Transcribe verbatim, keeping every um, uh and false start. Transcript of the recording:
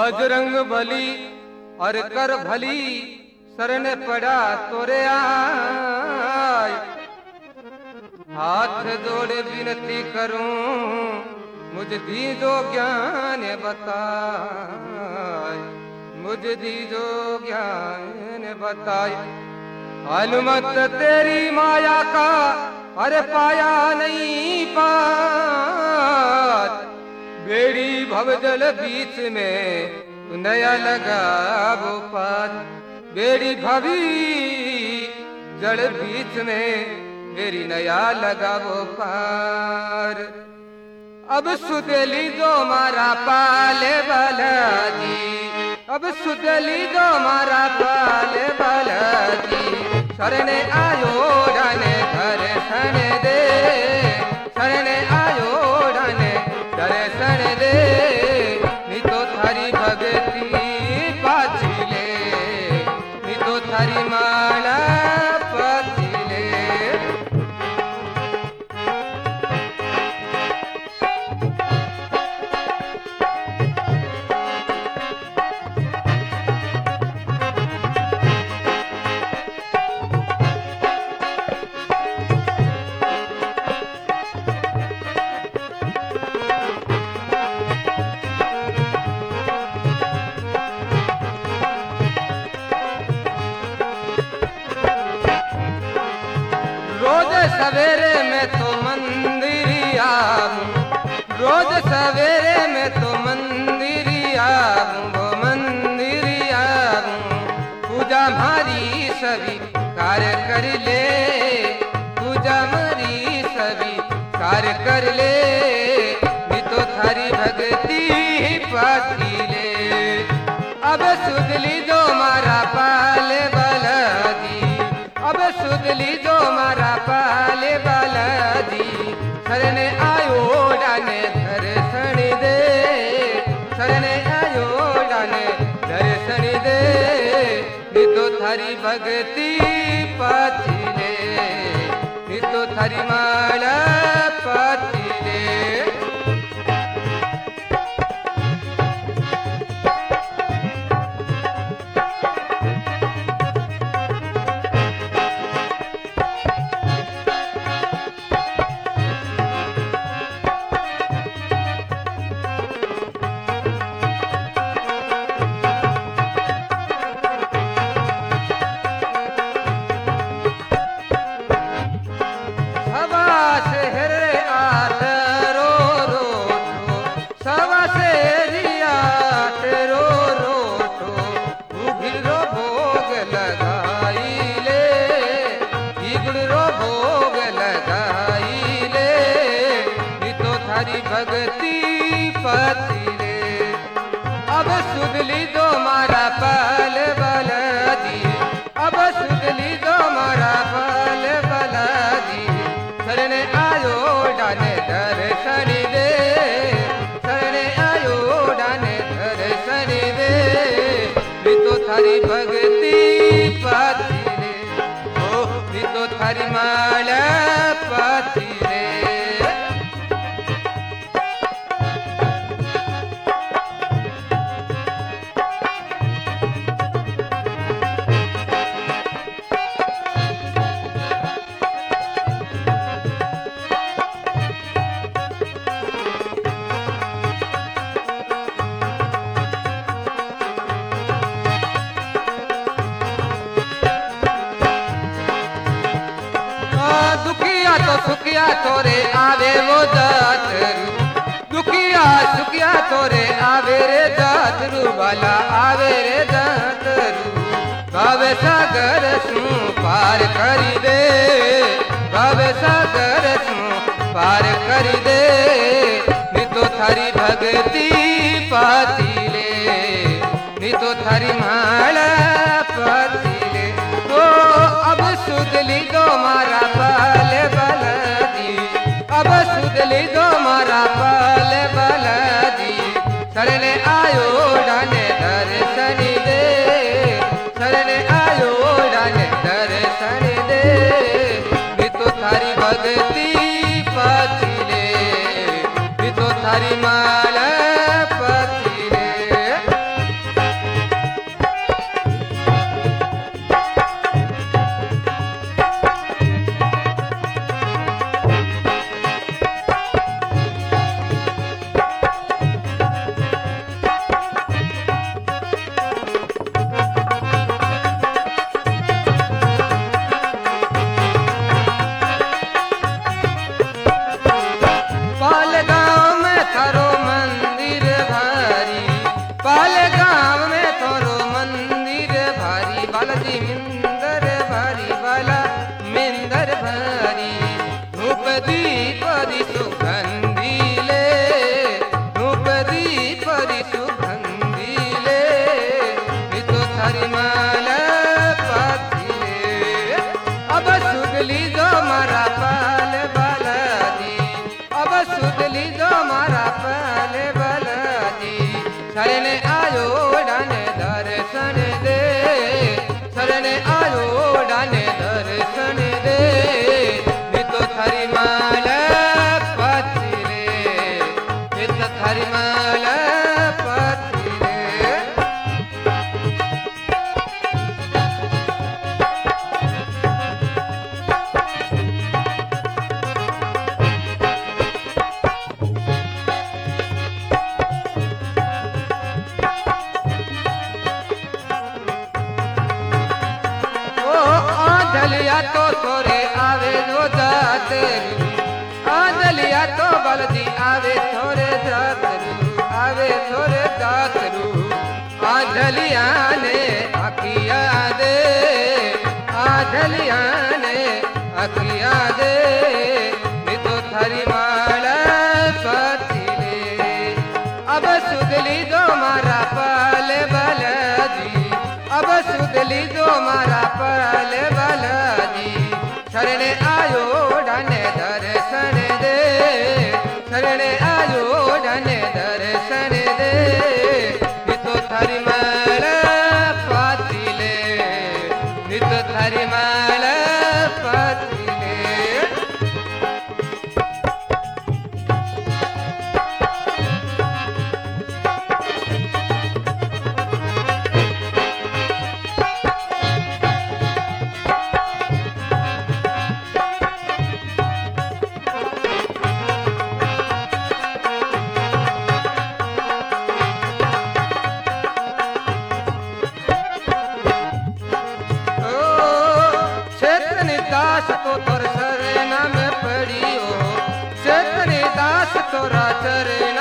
बजरंग बली और कर भली शरण पड़ा तोरे आय। हाथ जोड़े विनती करूं मुझ दीजो ज्ञान बताए, मुझ दीजो ज्ञान बताए। हनुमत तेरी माया का अरे पाया नहीं पार, बेड़ी भवजल बीच में नया लगा वो पार। बेड़ी भवी जल बीच में मेरी नया लगा वो पार। अब सुदली जो मारा पाले बालाजी, अब सुदली जो मारा पाले बालाजी। शरण आयो डाने दर्शन दे, शरण आयो डाने दर्शन दे। नी तो थारी भगती पाछी ले, नी तो थारी माला पाछी ले। रोज सवेरे में तो मंदिर आऊं, रोज सवेरे में तो मंदिर आऊं, वो मंदिर आऊं। पूजा हमारी सभी कार्य कर ले, पूजा हमारी सभी कार्य कर ले। नी तो थारी भक्ति पाती ले। अब सुधली जो मारा पाले बालाजी, अब सुधली जो मारा पाले बालाजी। शरण आयो डाने दर्शन दे, शरण आयो डाने दर्शन दे। नी तो थारी भक्ति पाती ले, नी तो थारी माला पाती ले। भगती पाती ले। अब सुधली जो मारा पाल बालाजी, अब सुधली जो मारा पाल बालाजी। शरण आयो डाने दर्शन दे, शरण आयो डाने दर्शन दे। नी तो थारी भगती पाती ले, ओ नी तो थारी माला पाती ले। दुखिया तो सुखिया तोरे आवे वो दातरू, दुखिया सुखिया तोरे आवे रे दातरू वाला आवे रे दातरू। भावे सागर सू पार करी दे, भावे सागर सू पार करी दे। नी तो थारी भगती पाती ले, नी तो थारी माला पाती ले। तो अब सुधली जो मारा पाले बालाजी, अब सुधली जो मारा पाले बालाजी। शरण आयो डाने दर्शन दे, शरण आयो डाने दर्शन दे। नी तो थारी भगती पाती ले, नी तो थारी माला पाती ले। લીધો મારા પલે બલજી શરણે આયો ડાને દર્શન દે શરણે આયો ડાને દર્શન દે ની તો થારી માલ પતી રે એ તો થારી માલ પતી રે आंधलिया तो थोरे आवे जो जातरू आंधलिया तो बलदी आवे थोरे जातरू आवे थोरे जातरू आंधलिया ने अखिया दे आंधलिया ने अखिया दे नी तो थारी माल पती ले अब सुधली दो मारा पले बलजी अब सुधली दो मारा पले बलजी शरणे आयो ढने दर्शन दे शरणे आयो ढने दर्शन दे नित थारी माल पाती ले नित थारी माल पाती ले दास तो तोर शरण में पड़ियो चेतनी दास तोरा चरण